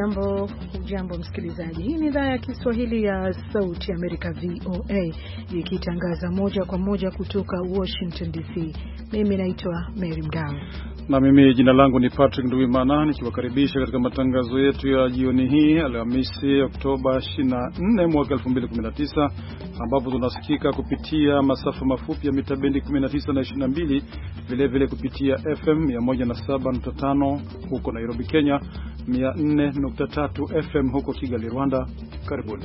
Hujambo msikilizaji. Hii ni idhaa ya Kiswahili ya Sauti ya Amerika VOA ikitangaza moja kwa moja kutoka Washington DC. Mimi naitwa Mary Mgawe. Na mimi jina langu ni Patrick Nduwimana nikiwakaribisha katika matangazo yetu ya jioni hii Alhamisi Oktoba 24 mwaka 2019 ambapo tunasikika kupitia masafa mafupi ya mita bendi 19 na 22, vile vile kupitia FM 107.5 huko Nairobi Kenya, 104.3 FM huko Kigali Rwanda. Karibuni.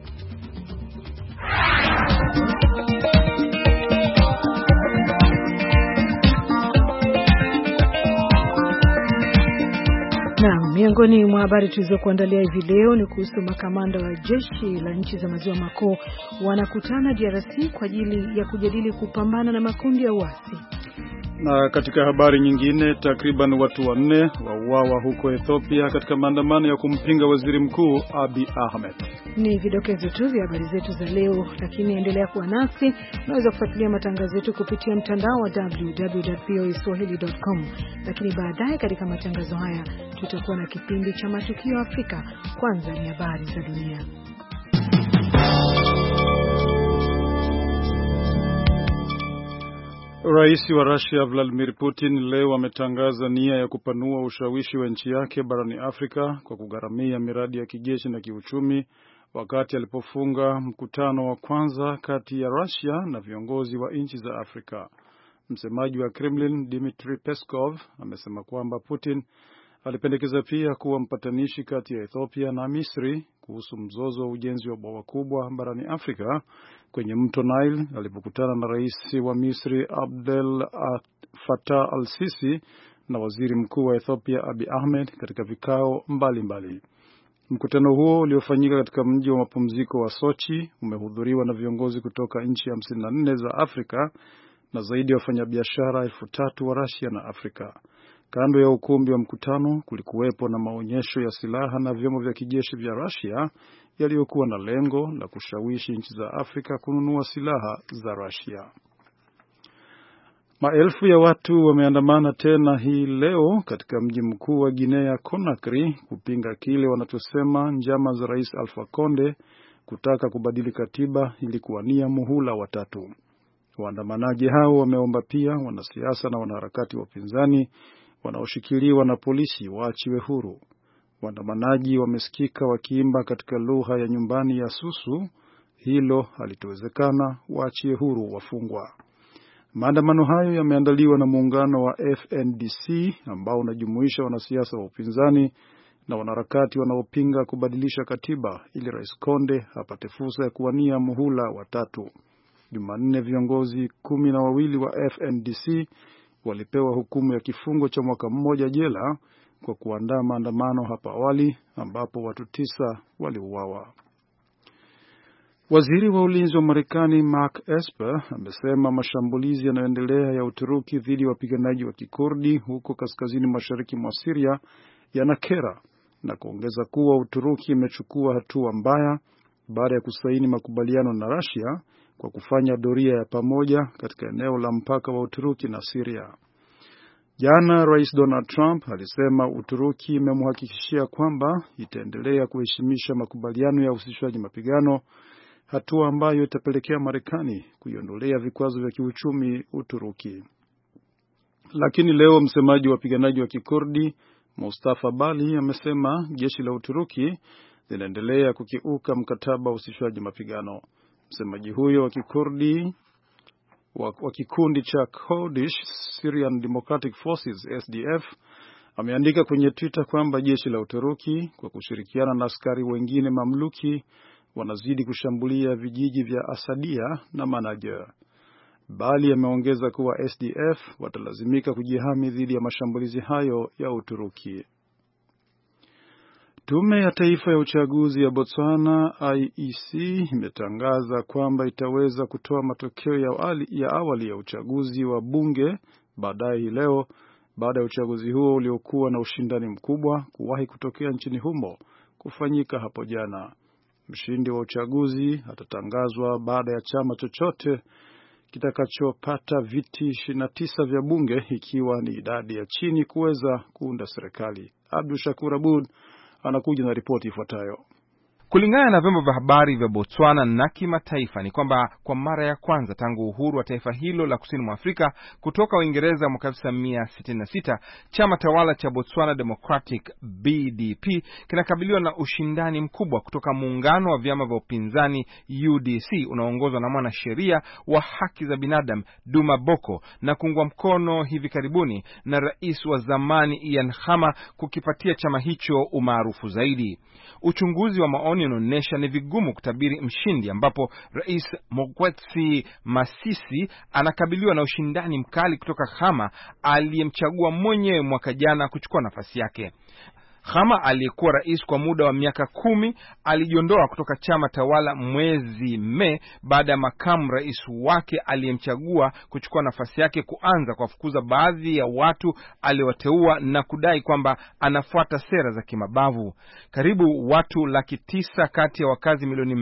Miongoni mwa habari tulizokuandalia hivi leo ni kuhusu makamanda wa jeshi la nchi za maziwa makuu wanakutana DRC kwa ajili ya kujadili kupambana na makundi ya uasi. Na katika habari nyingine, takriban watu 4 wauawa huko Ethiopia katika maandamano ya kumpinga waziri mkuu Abiy Ahmed. Ni vidokezo tu vya habari zetu za leo, lakini endelea kuwa nasi. Unaweza kufuatilia matangazo yetu kupitia mtandao wa www.voaswahili.com. Lakini baadaye katika matangazo haya tutakuwa na kipindi cha matukio Afrika. Kwanza ni habari za dunia. Rais wa Russia Vladimir Putin leo ametangaza nia ya kupanua ushawishi wa nchi yake barani Afrika kwa kugharamia miradi ya kijeshi na kiuchumi wakati alipofunga mkutano wa kwanza kati ya Russia na viongozi wa nchi za Afrika. Msemaji wa Kremlin Dmitry Peskov amesema kwamba Putin alipendekeza pia kuwa mpatanishi kati ya Ethiopia na Misri kuhusu mzozo wa ujenzi wa bwawa kubwa barani Afrika kwenye mto Nile alipokutana na rais wa Misri Abdel Fattah al-Sisi na waziri mkuu wa Ethiopia Abiy Ahmed katika vikao mbalimbali. Mkutano huo uliofanyika katika mji wa mapumziko wa Sochi umehudhuriwa na viongozi kutoka nchi 54 za Afrika na zaidi ya wafanyabiashara 3,000 wa Russia na Afrika. Kando ya ukumbi wa mkutano kulikuwepo na maonyesho ya silaha na vyombo vya kijeshi vya Russia yaliyokuwa na lengo la kushawishi nchi za Afrika kununua silaha za Russia. Maelfu ya watu wameandamana tena hii leo katika mji mkuu wa Guinea Conakry kupinga kile wanachosema njama za Rais Alpha Conde kutaka kubadili katiba ili kuwania muhula wa 3. Waandamanaji hao wameomba pia wanasiasa na wanaharakati wa upinzani wanaoshikiliwa na polisi waachiwe huru. Waandamanaji wamesikika wakiimba katika lugha ya nyumbani ya Susu, hilo halitowezekana, waachie huru wafungwa. Maandamano hayo yameandaliwa na muungano wa FNDC ambao unajumuisha wanasiasa wa upinzani na wanaharakati wanaopinga kubadilisha katiba ili Rais Conde apate fursa ya kuwania muhula wa 3. Jumanne viongozi 12 wa FNDC walipewa hukumu ya kifungo cha mwaka mmoja jela kwa kuandaa maandamano hapa awali ambapo watu 9 waliuawa. Waziri wa ulinzi wa Marekani Mark Esper amesema mashambulizi yanayoendelea ya Uturuki dhidi ya wapiganaji wa Kikurdi huko kaskazini mashariki mwa Syria yanakera na kuongeza kuwa Uturuki imechukua hatua mbaya baada ya kusaini makubaliano na Russia kwa kufanya doria ya pamoja katika eneo la mpaka wa Uturuki na Syria. Jana Rais Donald Trump alisema Uturuki imemhakikishia kwamba itaendelea kuheshimisha makubaliano ya usitishwaji mapigano, hatua ambayo itapelekea Marekani kuiondolea vikwazo vya kiuchumi Uturuki. Lakini leo msemaji wa wapiganaji wa Kikurdi Mustafa Bali amesema jeshi la Uturuki linaendelea kukiuka mkataba wa usitishwaji mapigano. Msemaji huyo wa Kikurdi wa kikundi cha Kurdish Syrian Democratic Forces SDF ameandika kwenye Twitter kwamba jeshi la Uturuki kwa kushirikiana na askari wengine mamluki wanazidi kushambulia vijiji vya Asadia na Manajer. Bali ameongeza kuwa SDF watalazimika kujihami dhidi ya mashambulizi hayo ya Uturuki. Tume ya Taifa ya Uchaguzi ya Botswana IEC imetangaza kwamba itaweza kutoa matokeo ya awali ya uchaguzi wa bunge baadaye hii leo baada ya uchaguzi huo uliokuwa na ushindani mkubwa kuwahi kutokea nchini humo kufanyika hapo jana. Mshindi wa uchaguzi atatangazwa baada ya chama chochote kitakachopata viti 29 vya bunge, ikiwa ni idadi ya chini kuweza kuunda serikali. Abdul Shakur Abud anakuja na ripoti ifuatayo. Kulingana na vyombo vya habari vya Botswana na kimataifa ni kwamba kwa mara ya kwanza tangu uhuru wa taifa hilo la kusini mwa Afrika kutoka Uingereza mwaka 1966, chama tawala cha Botswana Democratic BDP kinakabiliwa na ushindani mkubwa kutoka muungano wa vyama vya upinzani UDC unaoongozwa na mwanasheria wa haki za binadamu Duma Boko na kuungwa mkono hivi karibuni na rais wa zamani Ian Khama kukipatia chama hicho umaarufu zaidi. Uchunguzi wa maoni unaonyesha ni vigumu kutabiri mshindi, ambapo Rais Mokgweetsi Masisi anakabiliwa na ushindani mkali kutoka Khama aliyemchagua mwenyewe mwaka jana kuchukua nafasi yake. Khama aliyekuwa rais kwa muda wa miaka 10 alijiondoa kutoka chama tawala mwezi Mei baada ya makamu rais wake aliyemchagua kuchukua nafasi yake kuanza kuwafukuza baadhi ya watu aliowateua na kudai kwamba anafuata sera za kimabavu. Karibu watu 900,000 kati ya wakazi milioni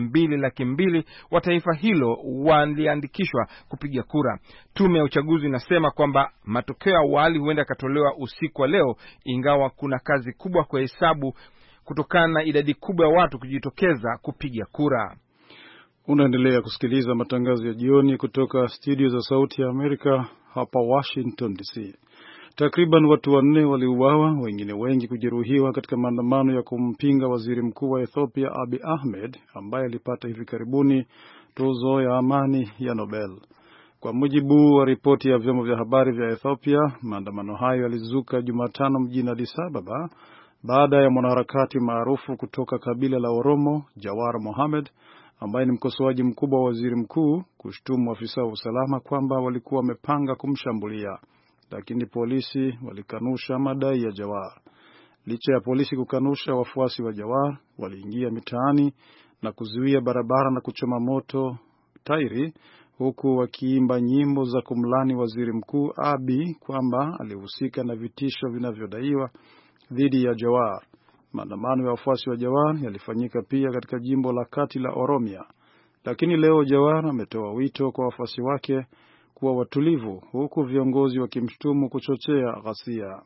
2.2 wa taifa hilo waliandikishwa kupiga kura. Tume ya uchaguzi inasema kwamba matokeo ya awali huenda katolewa usiku wa leo, ingawa kuna kazi kubwa kwa hesabu kutokana na idadi kubwa ya watu kujitokeza kupiga kura. Unaendelea kusikiliza matangazo ya jioni kutoka studio za Sauti ya Amerika hapa Washington DC. Takriban watu 4 waliuawa, wengine wengi kujeruhiwa katika maandamano ya kumpinga waziri mkuu wa Ethiopia Abiy Ahmed ambaye alipata hivi karibuni tuzo ya amani ya Nobel. Kwa mujibu wa ripoti ya vyombo vya habari vya Ethiopia, maandamano hayo yalizuka Jumatano mjini Addis Ababa baada ya mwanaharakati maarufu kutoka kabila la Oromo, Jawar Mohammed, ambaye ni mkosoaji mkubwa wa waziri mkuu, kushtumu afisa wa usalama kwamba walikuwa wamepanga kumshambulia, lakini polisi walikanusha madai ya Jawar. Licha ya polisi kukanusha, wafuasi wa Jawar waliingia mitaani na kuzuia barabara na kuchoma moto tairi, huku wakiimba nyimbo za kumlani waziri mkuu Abiy kwamba alihusika na vitisho vinavyodaiwa dhidi ya Jawar. Maandamano ya wafuasi wa Jawar yalifanyika pia katika jimbo la kati la Oromia, lakini leo Jawar ametoa wito kwa wafuasi wake kuwa watulivu, huku viongozi wakimshtumu kuchochea ghasia.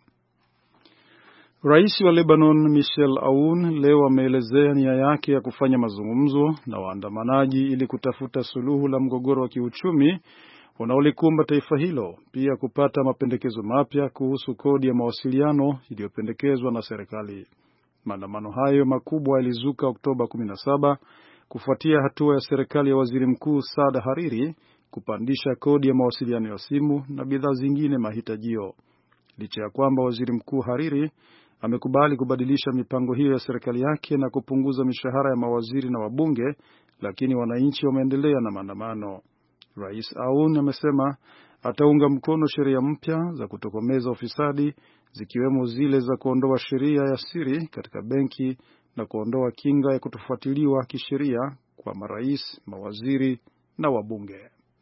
Rais wa Lebanon Michel Aoun leo ameelezea nia yake ya kufanya mazungumzo na waandamanaji ili kutafuta suluhu la mgogoro wa kiuchumi unaolikumba taifa hilo, pia kupata mapendekezo mapya kuhusu kodi ya mawasiliano iliyopendekezwa na serikali. Maandamano hayo makubwa yalizuka Oktoba 17 kufuatia hatua ya serikali ya waziri mkuu Saad Hariri kupandisha kodi ya mawasiliano ya simu na bidhaa zingine mahitajio. Licha ya kwamba waziri mkuu Hariri amekubali kubadilisha mipango hiyo ya serikali yake na kupunguza mishahara ya mawaziri na wabunge, lakini wananchi wameendelea na maandamano. Rais Aoun amesema ataunga mkono sheria mpya za kutokomeza ufisadi, zikiwemo zile za kuondoa sheria ya siri katika benki na kuondoa kinga ya kutofuatiliwa kisheria kwa marais, mawaziri na wabunge.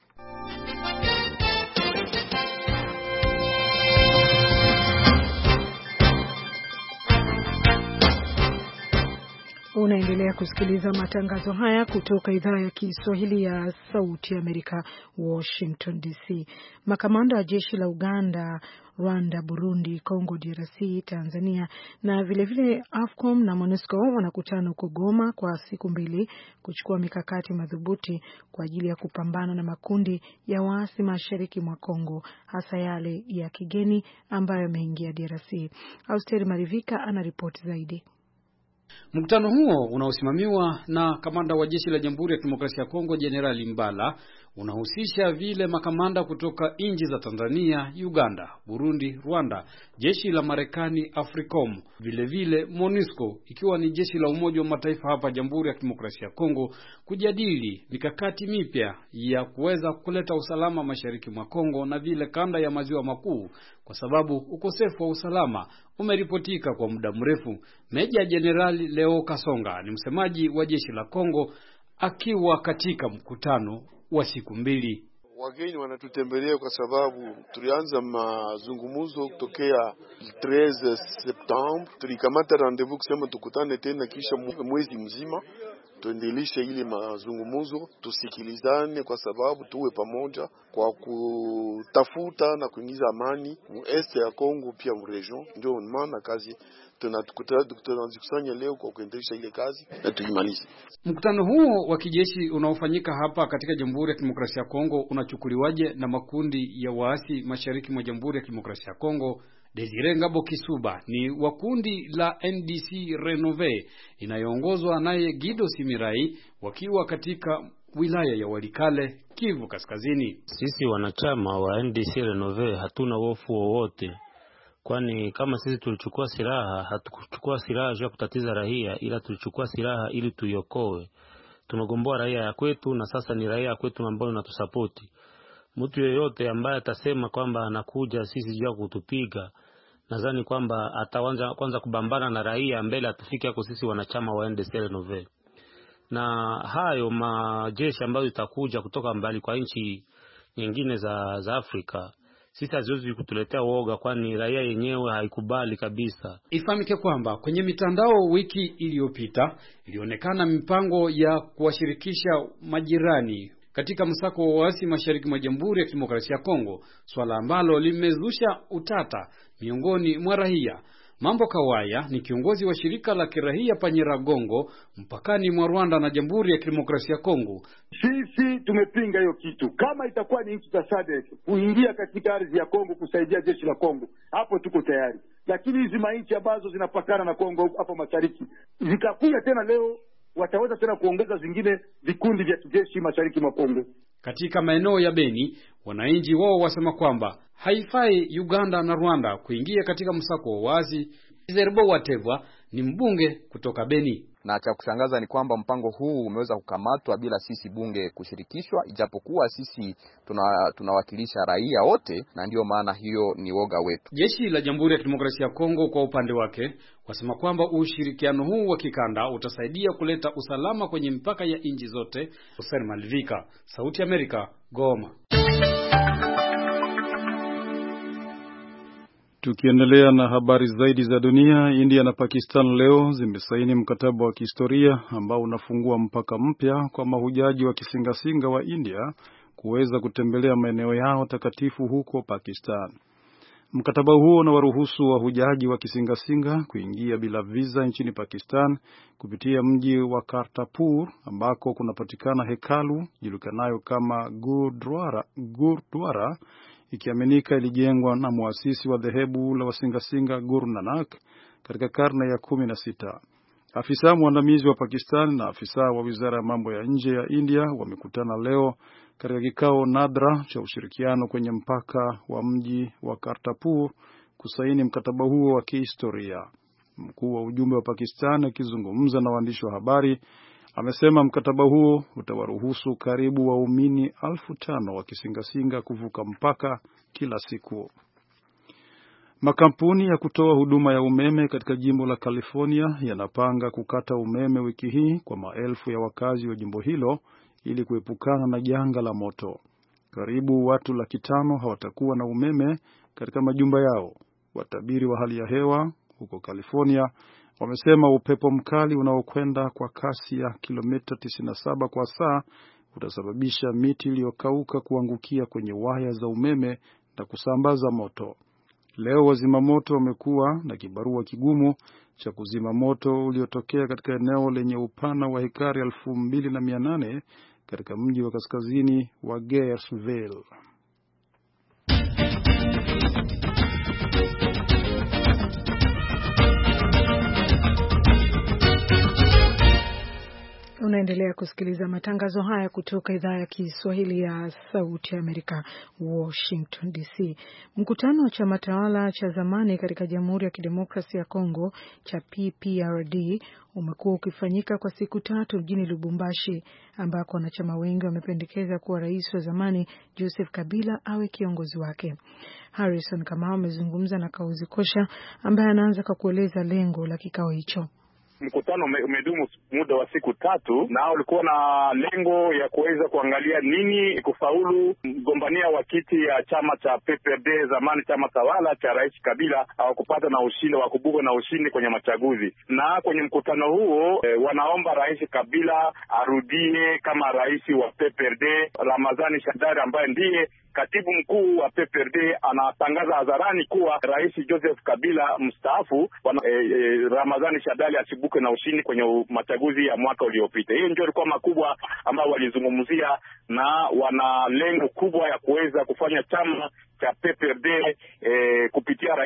Unaendelea kusikiliza matangazo haya kutoka idhaa ya Kiswahili ya Sauti ya Amerika, Washington DC. Makamanda wa jeshi la Uganda, Rwanda, Burundi, Congo DRC, Tanzania na vilevile AFCOM na MONUSCO wanakutana huko Goma kwa siku 2 kuchukua mikakati madhubuti kwa ajili ya kupambana na makundi ya waasi mashariki mwa Kongo, hasa yale ya kigeni ambayo yameingia DRC. Austeri Marivika ana ripoti zaidi. Mkutano huo unaosimamiwa na kamanda wa jeshi la Jamhuri ya Kidemokrasia ya Kongo Jenerali Mbala unahusisha vile makamanda kutoka nchi za Tanzania, Uganda, Burundi, Rwanda, jeshi la Marekani AFRICOM, vile MONUSCO ikiwa ni jeshi la Umoja wa Mataifa hapa Jamhuri ya Kidemokrasia ya Kongo, kujadili mikakati mipya ya kuweza kuleta usalama mashariki mwa Kongo na vile kanda ya maziwa makuu, kwa sababu ukosefu wa usalama umeripotika kwa muda mrefu. Meja Jenerali Leo Kasonga ni msemaji wa jeshi la Kongo akiwa katika mkutano wa siku 2. Wageni wanatutembelea kwa sababu tulianza mazungumzo kutokea 13 Septemba. Tulikamata rendezvous kusema tukutane tena kisha mwezi mzima. tuendelishe ile mazungumzo, tusikilizane, kwa sababu tuwe pamoja kwa kutafuta na kuingiza amani mu este ya Kongo pia mu region. Ndio maana kazi tunajikusanya leo kwa kuendelesha ile kazi na tuimalize. Mkutano huo wa kijeshi unaofanyika hapa katika Jamhuri ya Kidemokrasia ya Kongo unachukuliwaje na makundi ya waasi mashariki mwa Jamhuri ya Kidemokrasia ya Kongo? Desire Ngabo Kisuba ni wa kundi la NDC Renove inayoongozwa naye Gido Simirai, wakiwa katika wilaya ya Walikale, Kivu Kaskazini. Sisi wanachama wa NDC Renove hatuna hofu wowote, kwani kama sisi tulichukua silaha, hatukuchukua silaha ya kutatiza raia, ila tulichukua silaha ili tuiokoe. Tumegomboa raia ya kwetu na sasa ni raia ya kwetu ambao inatusapoti. Mtu yeyote ambaye atasema kwamba anakuja sisi jua kutupiga, nadhani kwamba ataanza kwanza kubambana na raia mbele atufike hapo sisi wanachama wa NDC Renove. Na hayo majeshi ambayo itakuja kutoka mbali kwa nchi nyingine za Afrika, sisi haziwezi kutuletea woga, kwani raia yenyewe haikubali kabisa. Ifahamike kwamba kwenye mitandao wiki iliyopita ilionekana mipango ya kuwashirikisha majirani katika msako wa waasi mashariki mwa Jamhuri ya Kidemokrasia ya Kongo, swala ambalo limezusha utata miongoni mwa raia. Mambo Kawaya ni kiongozi wa shirika la kirahia Panyiragongo mpakani mwa Rwanda na Jamhuri ya Kidemokrasia ya Kongo. Sisi tumepinga hiyo kitu. Kama itakuwa ni nchi za SADC kuingia katika ardhi ya Kongo kusaidia jeshi la Kongo, hapo tuko tayari. Lakini hizi manchi ambazo zinapakana na Kongo hapo mashariki zikakuja tena leo, wataweza tena kuongeza zingine vikundi vya kijeshi mashariki mwa Kongo. Katika maeneo ya Beni, wananchi wao wasema kwamba haifai Uganda na Rwanda kuingia katika msako wa waasi. Zerbo Watevwa ni mbunge kutoka Beni. Na cha kushangaza ni kwamba mpango huu umeweza kukamatwa bila sisi bunge kushirikishwa, ijapokuwa sisi tunawakilisha raia wote, na ndio maana hiyo ni woga wetu. Jeshi la Jamhuri ya Kidemokrasia ya Kongo kwa upande wake wasema kwamba ushirikiano huu wa kikanda utasaidia kuleta usalama kwenye mipaka ya nchi zote. Hussein Malvika, Sauti ya Amerika, Goma. Tukiendelea na habari zaidi za dunia, India na Pakistan leo zimesaini mkataba wa kihistoria ambao unafungua mpaka mpya kwa mahujaji wa kisingasinga wa India kuweza kutembelea maeneo yao takatifu huko Pakistan. Mkataba huo unawaruhusu wahujaji wa kisingasinga kuingia bila visa nchini Pakistan kupitia mji wa Kartarpur ambako kunapatikana hekalu julikanayo kama Gurdwara, ikiaminika ilijengwa na muasisi wa dhehebu la wasingasinga Guru Nanak katika karne ya 16. Afisa mwandamizi wa Pakistan na afisa wa Wizara ya Mambo ya Nje ya India wamekutana leo katika kikao nadra cha ushirikiano kwenye mpaka wa mji wa Kartarpur kusaini mkataba huo wa kihistoria. Mkuu wa ujumbe wa Pakistan akizungumza na waandishi wa habari amesema mkataba huo utawaruhusu karibu waumini 5,000 wa kisingasinga kuvuka mpaka kila siku. Makampuni ya kutoa huduma ya umeme katika jimbo la California yanapanga kukata umeme wiki hii kwa maelfu ya wakazi wa jimbo hilo ili kuepukana na janga la moto. Karibu watu 500,000 hawatakuwa na umeme katika majumba yao. Watabiri wa hali ya hewa huko California wamesema upepo mkali unaokwenda kwa kasi ya kilomita 97 kwa saa utasababisha miti iliyokauka kuangukia kwenye waya za umeme na kusambaza moto. Leo wazima moto wamekuwa na kibarua kigumu cha kuzima moto uliotokea katika eneo lenye upana wa hekari 2,800 katika mji wa kaskazini wa Gersville. Unaendelea kusikiliza matangazo haya kutoka idhaa ya Kiswahili ya Sauti ya Amerika, Washington DC. Mkutano wa chama tawala cha zamani katika Jamhuri ya Kidemokrasia ya Kongo cha PPRD umekuwa ukifanyika kwa siku 3 mjini Lubumbashi, ambako wanachama wengi wamependekeza kuwa rais wa zamani Joseph Kabila awe kiongozi wake. Harrison Kamau amezungumza na Kauzi Kosha ambaye anaanza kwa kueleza lengo la kikao hicho. Mkutano umedumu muda wa siku 3 na ulikuwa na lengo ya kuweza kuangalia nini kufaulu mgombania wa kiti ya chama cha PPRD, zamani chama tawala cha Rais Kabila, hawakupata na ushindi wa kubuga na ushindi kwenye machaguzi. Na kwenye mkutano huo wanaomba Rais Kabila arudie kama rais wa PPRD. Ramazani Shadari ambaye ndiye katibu mkuu wa PPRD anatangaza hadharani kuwa Rais Joseph Kabila mstaafu, Ramazani Shadari asibuke na ushindi kwenye machaguzi ya mwaka uliopita. Hiyo ndio ilikuwa makubwa ambao walizungumzia, na wana lengo kubwa ya kuweza kufanya chama cha PPRD kupitia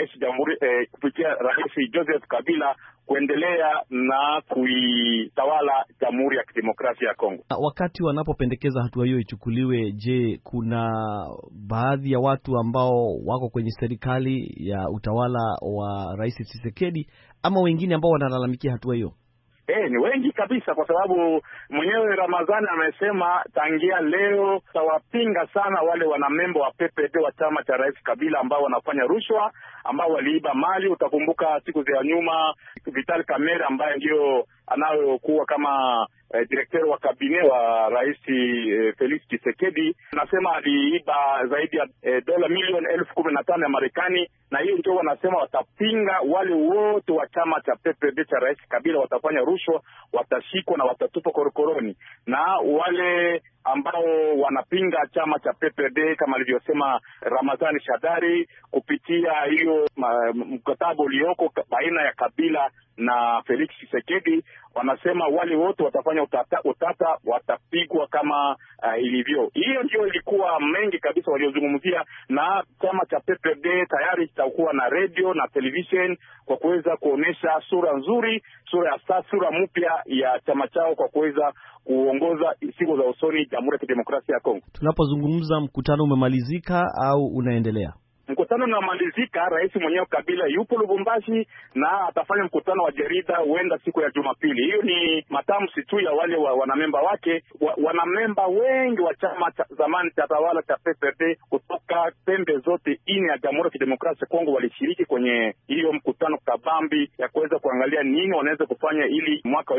kupitia Rais Joseph Kabila kuendelea na kuitawala Jamhuri ya Kidemokrasia ya Kongo. Wakati wanapopendekeza hatua hiyo ichukuliwe, je, kuna baadhi ya watu ambao wako kwenye serikali ya utawala wa Rais Tshisekedi ama wengine ambao wanalalamikia hatua hiyo? Ni wengi kabisa, kwa sababu mwenyewe Ramazani amesema tangia leo tawapinga sana wale wanamemba wa PPRD wa chama cha Rais Kabila ambao wanafanya rushwa, ambao waliiba mali. Utakumbuka siku za nyuma Vital Kamerhe ambaye ndio anayokuwa kama director wa kabine wa Rais Felix Tshisekedi, nasema aliiba zaidi ya dola milioni 15,000 ya Marekani, na hiyo ndio wanasema watapinga wale wote wa chama cha PPRD cha Rais Kabila watafanya rushwa, watashikwa na watatupa korokoroni. Na wale ambao wanapinga chama cha PPRD kama alivyosema Ramazani Shadari kupitia hiyo mkataba ulioko baina ya Kabila na Felix Tshisekedi, wanasema wale wote watafanya utata watapigwa kama ilivyo. Hiyo ndio ilikuwa mengi kabisa waliozungumzia, na chama cha PPRD tayari kitakuwa na radio na television kwa kuweza kuonesha sura nzuri, sura mpya ya chama chao kwa kuweza kuongoza siku za usoni Jamhuri ya Kidemokrasia ya Kongo. Tunapozungumza, mkutano umemalizika au unaendelea? Mkutano unamalizika. Rais mwenyewe Kabila yupo Lubumbashi na atafanya mkutano wa jarida huenda siku ya Jumapili. Hiyo ni matamshi tu ya wale wanamemba wake. Wanamemba wengi wa chama cha zamani cha tawala cha PPRD kutoka pembe zote 4 ya Jamhuri ya Kidemokrasia ya Kongo walishiriki kwenye hiyo mkutano kabambi ya kuweza kuangalia nini wanaweza kufanya ili mwaka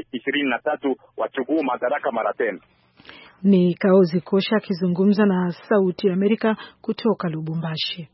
2023 wachukue madaraka mara tena. Ni Kaozi Kosha akizungumza na Sauti ya Amerika kutoka Lubumbashi.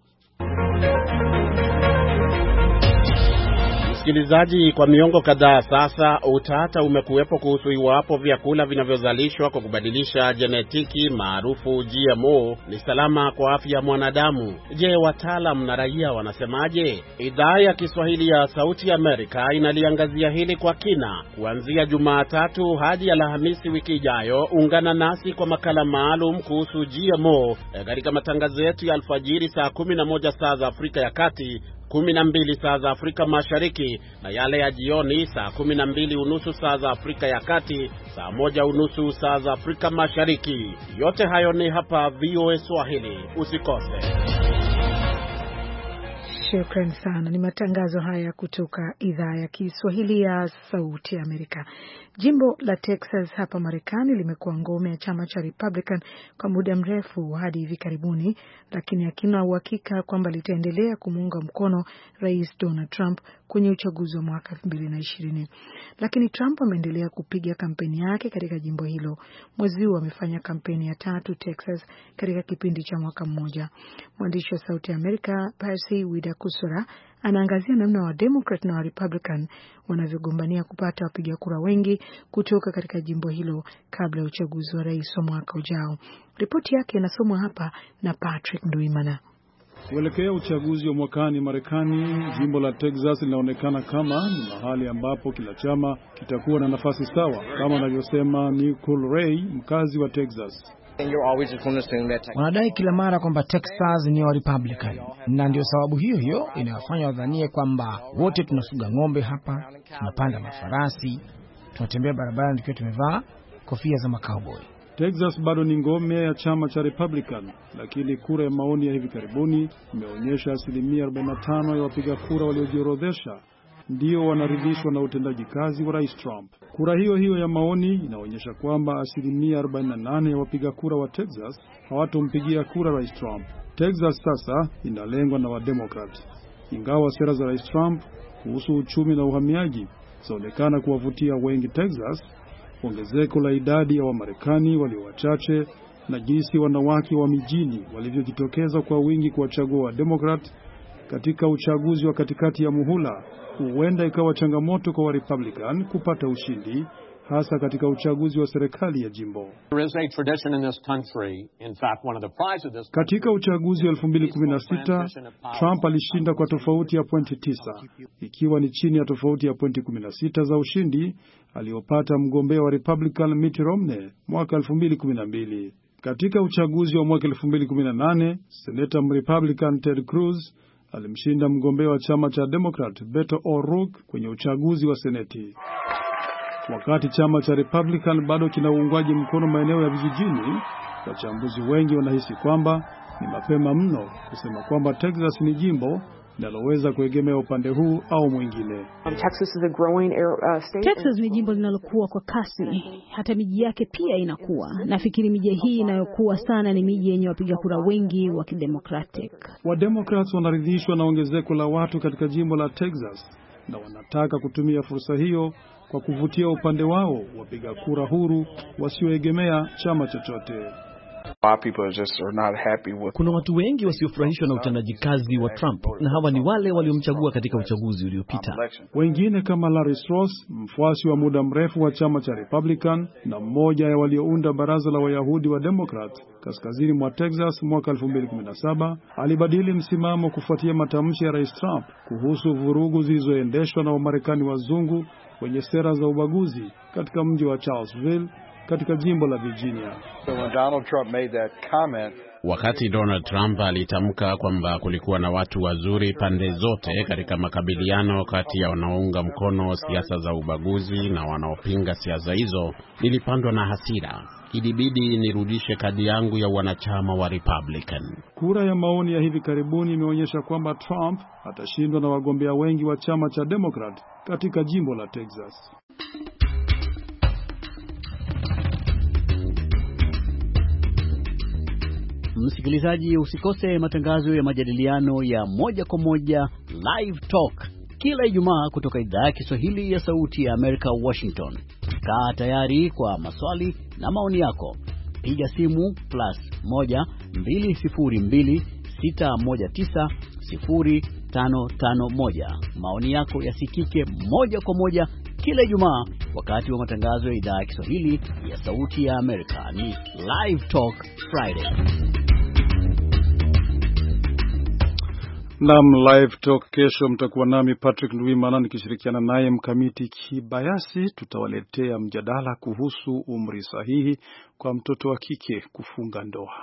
Msikilizaji, kwa miongo kadhaa sasa utata umekuwepo kuhusu iwapo vyakula vinavyozalishwa kwa kubadilisha genetiki maarufu GMO ni salama kwa afya ya mwanadamu. Je, wataalamu na raia wanasemaje? Idhaa ya Kiswahili ya Sauti ya Amerika inaliangazia hili kwa kina kuanzia Jumatatu hadi Alhamisi wiki ijayo. Ungana nasi kwa makala maalum kuhusu GMO katika matangazo yetu ya alfajiri saa 11 saa za Afrika ya Kati, 12 saa za Afrika Mashariki, na yale ya jioni saa 12:30 saa za Afrika ya Kati, saa 1:30 saa za Afrika Mashariki. Yote hayo ni hapa VOA Swahili. Usikose. Shukrani sana. Ni matangazo haya kutoka idhaa ya Kiswahili ya Sauti ya Amerika. Jimbo la Texas hapa Marekani limekuwa ngome ya chama cha Republican kwa muda mrefu hadi hivi karibuni, lakini hakina uhakika kwamba litaendelea kumuunga mkono Rais Donald Trump kwenye uchaguzi wa mwaka 2020. Lakini Trump ameendelea kupiga kampeni yake katika jimbo hilo. Mwezi huu amefanya kampeni ya 3 Texas katika kipindi cha mwaka mmoja. Mwandishi wa Sauti ya Amerika Percy Widakusura anaangazia namna wa Democrat na wa Republican wanavyogombania kupata wapiga kura wengi kutoka katika jimbo hilo kabla ya uchaguzi wa rais wa mwaka ujao. Ripoti yake inasomwa hapa na Patrick Nduimana. Kuelekea uchaguzi wa mwakani Marekani, jimbo la Texas linaonekana kama ni mahali ambapo kila chama kitakuwa na nafasi sawa, kama anavyosema Nicole Ray, mkazi wa Texas. Wanadai kila mara kwamba Texas ni wa Republican, na ndio sababu hiyo hiyo inayofanya wadhanie kwamba wote tunafuga ng'ombe hapa, tunapanda mafarasi, tunatembea barabarani tukiwa tumevaa kofia za makowboy. Texas bado ni ngome ya chama cha Republican, lakini kura ya maoni ya hivi karibuni imeonyesha 45% ya wapiga kura waliojiorodhesha ndio wanaridhishwa na utendaji kazi wa Rais Trump. Kura hiyo hiyo ya maoni inaonyesha kwamba 48% ya wapiga kura wa Texas hawatompigia kura Rais Trump. Texas sasa inalengwa na Wademokrat. Ingawa sera za Rais Trump kuhusu uchumi na uhamiaji zaonekana kuwavutia wengi Texas, ongezeko la idadi ya Wamarekani walio wachache na jinsi wanawake wa mijini walivyojitokeza kwa wingi kuwachagua Democrat katika uchaguzi wa katikati ya muhula, huenda ikawa changamoto kwa Republican kupata ushindi, hasa katika uchaguzi wa serikali ya jimbo. Katika uchaguzi wa 2016, Trump alishinda kwa tofauti ya pointi 9, ikiwa ni chini ya tofauti ya pointi 16 za ushindi aliopata mgombea wa Republican Mitt Romney mwaka 2012. Katika uchaguzi wa mwaka 2018, Senator Republican Ted Cruz alimshinda mgombea wa chama cha Democrat Beto O'Rourke kwenye uchaguzi wa Seneti. Wakati chama cha Republican bado kina uungwaji mkono maeneo ya vijijini, wachambuzi wengi wanahisi kwamba ni mapema mno kusema kwamba Texas ni jimbo linaloweza kuegemea upande huu au mwingine. Texas ni jimbo linalokuwa kwa kasi, hata miji yake pia inakuwa. Nafikiri miji hii inayokuwa sana ni miji yenye wapiga kura wengi wa Democratic. Democrats wanaridhishwa na ongezeko la watu katika jimbo la Texas na wanataka kutumia fursa hiyo kwa kuvutia upande wao wapiga kura huru wasioegemea chama chochote. Kuna watu wengi wasiofurahishwa na utendaji kazi wa Trump, na hawa ni wale waliomchagua katika uchaguzi uliopita. Wengine kama Larry Ross, mfuasi wa muda mrefu wa chama cha Republican na mmoja ya waliounda baraza la Wayahudi wa Democrat kaskazini mwa Texas mwaka 2017, alibadili msimamo kufuatia matamshi ya Rais Trump kuhusu vurugu zilizoendeshwa na Wamarekani wazungu wenye sera za ubaguzi katika mji wa Charlottesville katika jimbo la Virginia. Wakati Donald Trump alitamka kwamba kulikuwa na watu wazuri pande zote katika makabiliano kati ya wanaounga mkono siasa za ubaguzi na wanaopinga siasa hizo, nilipandwa na hasira. Ilibidi nirudishe kadi yangu ya wanachama wa Republican. Kura ya maoni ya hivi karibuni imeonyesha kwamba Trump atashindwa na wagombea wengi wa chama cha Democrat katika jimbo la Texas. Msikilizaji, usikose matangazo ya majadiliano ya moja kwa moja Live Talk kila Ijumaa kutoka idhaa ya Kiswahili ya Sauti ya Amerika, Washington. Kaa tayari kwa maswali na maoni yako. Piga simu +1 202 619 0551. Maoni yako yasikike moja kwa moja kila Ijumaa wakati wa matangazo ya idhaa ya Kiswahili ya Sauti ya Amerika. Ni Live Talk Friday. Live Talk kesho mtakuwa nami Patrick Ndwimana nikishirikiana naye Mkamiti Kibayasi. Tutawaletea mjadala kuhusu umri sahihi kwa mtoto wa kike kufunga ndoa.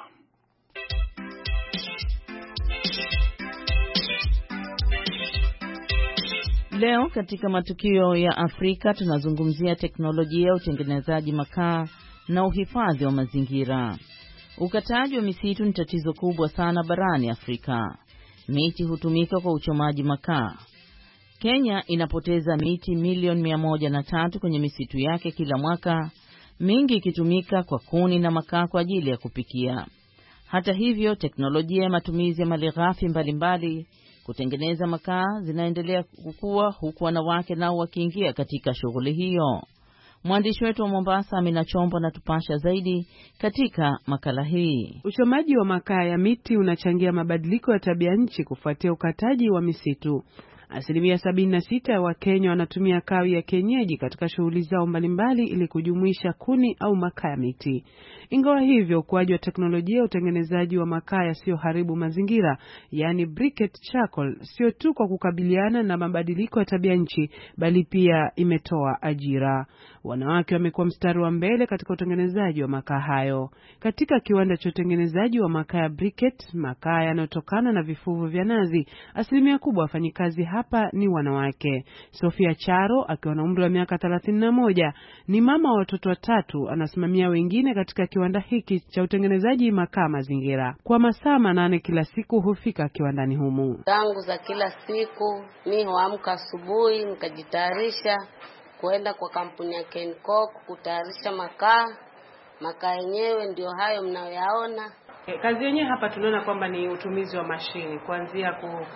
Leo katika matukio ya Afrika tunazungumzia teknolojia ya utengenezaji makaa na uhifadhi wa mazingira. Ukataji wa misitu ni tatizo kubwa sana barani Afrika. Miti hutumika kwa uchomaji makaa. Kenya inapoteza miti milioni 103 kwenye misitu yake kila mwaka, mingi ikitumika kwa kuni na makaa kwa ajili ya kupikia. Hata hivyo, teknolojia ya matumizi ya malighafi mbalimbali kutengeneza makaa zinaendelea kukua, huku wanawake nao wakiingia katika shughuli hiyo. Mwandishi wetu wa Mombasa Amina Chombo anatupasha zaidi katika makala hii. Uchomaji wa makaa ya miti unachangia mabadiliko ya tabia nchi kufuatia ukataji wa misitu. 76% ya Wakenya wanatumia kawi ya kienyeji katika shughuli zao mbalimbali ili kujumuisha kuni au makaa ya miti. Ingawa hivyo, ukuaji wa teknolojia ya utengenezaji wa makaa yasiyoharibu mazingira, yani briquette charcoal, sio tu kwa kukabiliana na mabadiliko ya tabia nchi, bali pia imetoa ajira. Wanawake wamekuwa mstari wa mbele katika utengenezaji wa makaa hayo. Katika kiwanda cha utengenezaji wa makaa ya briquette, makaa yanayotokana na vifuvu vya nazi, asilimia kubwa wafanyikazi hapa ni wanawake. Sofia Charo akiwa na umri wa miaka 31, ni mama wa watoto 3, anasimamia wengine katika kiwanda hiki cha utengenezaji makaa mazingira. Kwa masaa 8 kila siku hufika kiwandani humu. Tangu za kila siku mimi huamka asubuhi nikajitayarisha kwenda kwa kampuni ya Kencock kutayarisha makaa. Makaa yenyewe ndio hayo mnayoyaona. Kazi yenyewe hapa tunaona kwamba ni utumizi wa mashini, kuanzia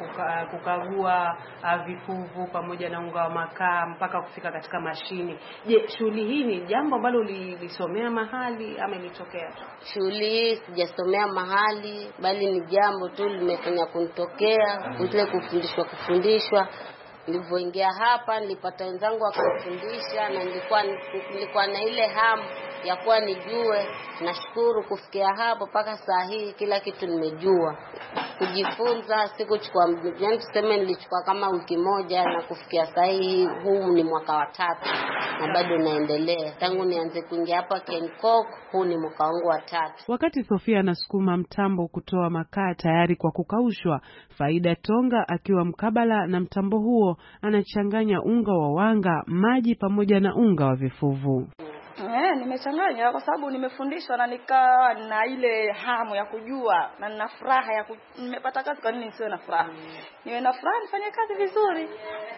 kukagua vifuvu pamoja na unga wa makaa mpaka kufika katika mashini. Je, shughuli hii ni jambo ambalo ulisomea mahali ama ilitokea tu? Shughuli hii sijasomea mahali, bali ni jambo tu limefanya kunitokea, kule kufundishwa. Nilipoingia hapa nilipata wenzangu wakanifundisha na nilikuwa na ile hamu ya kuwa nijue. Nashukuru kufikia hapo mpaka saa hii kila kitu nimejua. Kujifunza sikuchukua, yani tuseme nilichukua kama wiki moja, na kufikia saa hii huu ni mwaka wa 3 na bado naendelea. Tangu nianze kuingia hapa Kenkok, huu ni mwaka wangu wa 3. Wakati Sofia anasukuma mtambo kutoa makaa tayari kwa kukaushwa, Faida Tonga akiwa mkabala na mtambo huo anachanganya unga wa wanga, maji pamoja na unga wa vifuvu. Nimechanganya kwa sababu nimefundishwa na nikawa na ile hamu ya kujua na nina furaha nimepata kazi. Kwa nini nisiwe na furaha? Niwe na furaha nifanye kazi vizuri.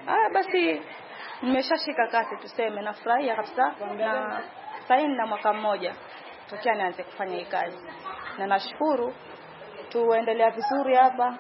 Basi nimeshashika kazi tuseme, na furahia kabisa. Na sasa na mwaka mmoja tokea nianze kufanya hii kazi, na nashukuru tuendelea vizuri hapa.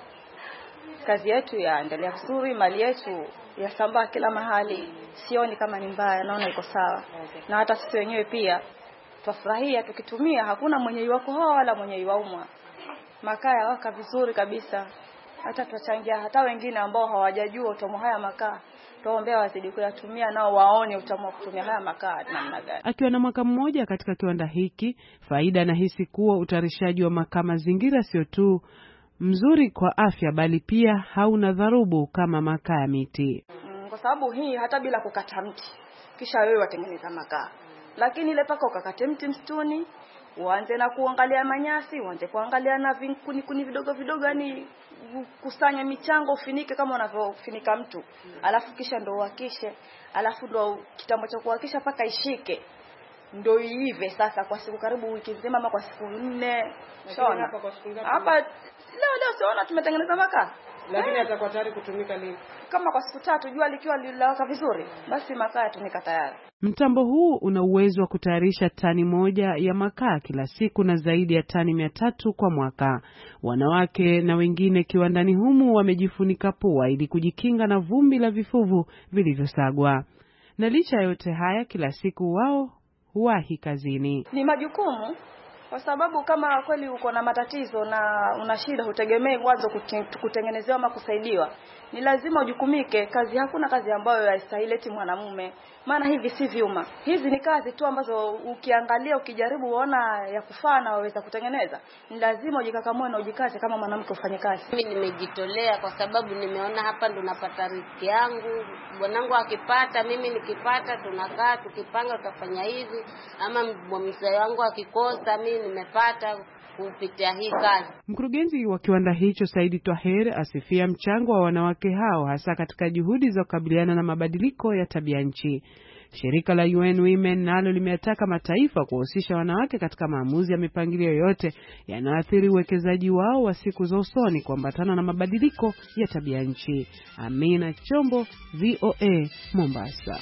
Kazi yetu yaendelea vizuri, mali yetu yasambaa kila mahali. Sioni kama ni mbaya, naona iko sawa. Na hata sisi wenyewe pia tufurahia tukitumia, hakuna mwenye yuakohoa wala mwenye yuaumwa. Makaa yawaka vizuri kabisa. Hata tutachangia hata wengine ambao hawajajua utamu haya makaa, tuombea wazidi kuyatumia nao waone utamu wa kutumia haya makaa namna gani. Akiwa na mwaka mmoja katika kiwanda hiki, Faida anahisi kuwa utayarishaji wa makaa mazingira sio tu mzuri kwa afya, bali pia hauna dharubu kama makaa ya miti. Kwa sababu hii hata bila kukata mti kisha wewe watengeneza makaa, lakini ile paka ukakate mti msituni, uanze na kuangalia manyasi, uanze kuangalia na kuni vidogo vidogo, yani kusanya michango ufinike kama unavyofinika mtu, alafu kisha ndo uwakishe, alafu ndo kitambo cha kuwakisha paka ishike, ndo iive. Sasa kwa siku karibu wiki nzima ama kwa siku 4. Shona hapa leo siona tumetengeneza makaa, lakini atakuwa tayari kutumika lini? Kama kwa siku 3 jua likiwa lilawaka vizuri, basi makaa yatumika tayari. Mtambo huu una uwezo wa kutayarisha tani 1 ya makaa kila siku na zaidi ya tani 300 kwa mwaka. Wanawake na wengine kiwandani humu wamejifunika pua ili kujikinga na vumbi la vifuvu vilivyosagwa. Na licha yote haya, kila siku wao huwahi kazini. Ni majukumu, kwa sababu kama kweli uko na matatizo na una shida, hutegemei mwanzo kutengenezewa ama kusaidiwa. Ni lazima ujukumike. Kazi, hakuna kazi ambayo haistahili mwanamume, maana hivi si vyuma. Hizi ni kazi tu ambazo ukiangalia, ukijaribu uona ya kufaa na waweza kutengeneza. Ni lazima ujikakamue na ujikaze kama mwanamke ufanye kazi. Mimi nimejitolea kwa sababu nimeona hapa ndo napata riziki yangu. Bwanangu akipata, mimi nikipata, tunakaa tukipanga tutafanya hivi, ama mzee wangu akikosa, mimi nimepata kupitia hii kazi. Mkurugenzi wa kiwanda hicho Saidi Twaher asifia mchango wa wanawake hao hasa katika juhudi za kukabiliana na mabadiliko ya tabia nchi. Shirika la UN Women nalo limeataka mataifa kuhusisha wanawake katika maamuzi ya mipangilio yote yanayoathiri uwekezaji wao wa siku za usoni kuambatana na mabadiliko ya tabia nchi. Amina Chombo, VOA, Mombasa.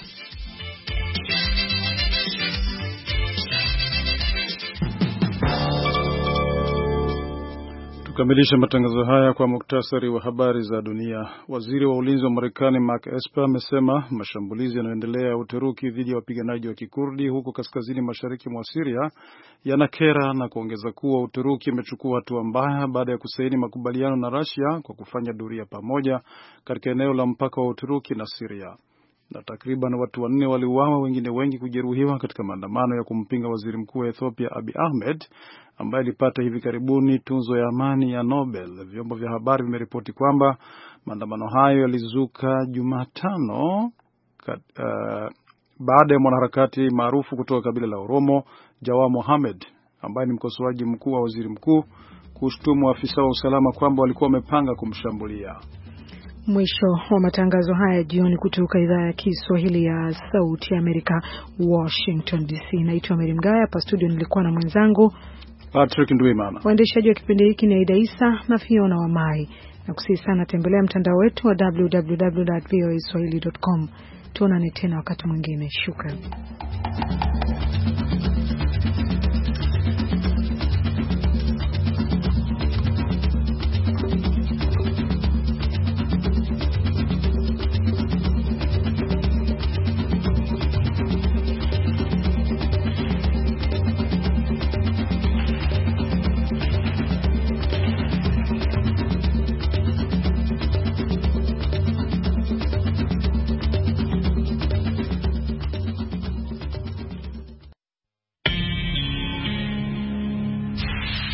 Tukamilisha matangazo haya kwa muktasari wa habari za dunia. Waziri wa ulinzi wa Marekani Mark Esper amesema mashambulizi yanayoendelea ya Uturuki dhidi ya wapiganaji wa Kikurdi huko kaskazini mashariki mwa Syria yanakera, na kuongeza kuwa Uturuki imechukua hatua mbaya baada ya kusaini makubaliano na Russia kwa kufanya doria pamoja katika eneo la mpaka wa Uturuki na Syria. Na takriban watu 4 waliuawa, wengine wengi kujeruhiwa katika maandamano ya kumpinga waziri mkuu wa Ethiopia Abiy Ahmed ambaye alipata hivi karibuni tuzo ya amani ya Nobel. Vyombo vya habari vimeripoti kwamba maandamano hayo yalizuka Jumatano baada ya mwanaharakati maarufu kutoka kabila la Oromo Jawar Mohammed ambaye ni mkosoaji mkuu wa waziri mkuu kushtumu afisa wa usalama kwamba walikuwa wamepanga kumshambulia. Mwisho wa matangazo haya jioni kutoka idhaa ya Kiswahili ya Sauti ya Amerika, Washington DC. Naitwa Mary Mgawe, hapa studio nilikuwa na mwenzangu Patrick Ndwimana. Waendeshaji wa kipindi hiki ni Aida Isa na Fiona Wamai. Nakusihi sana tembelea mtandao wetu wa www.voaswahili.com. Tuonane tena wakati mwingine. Shukrani.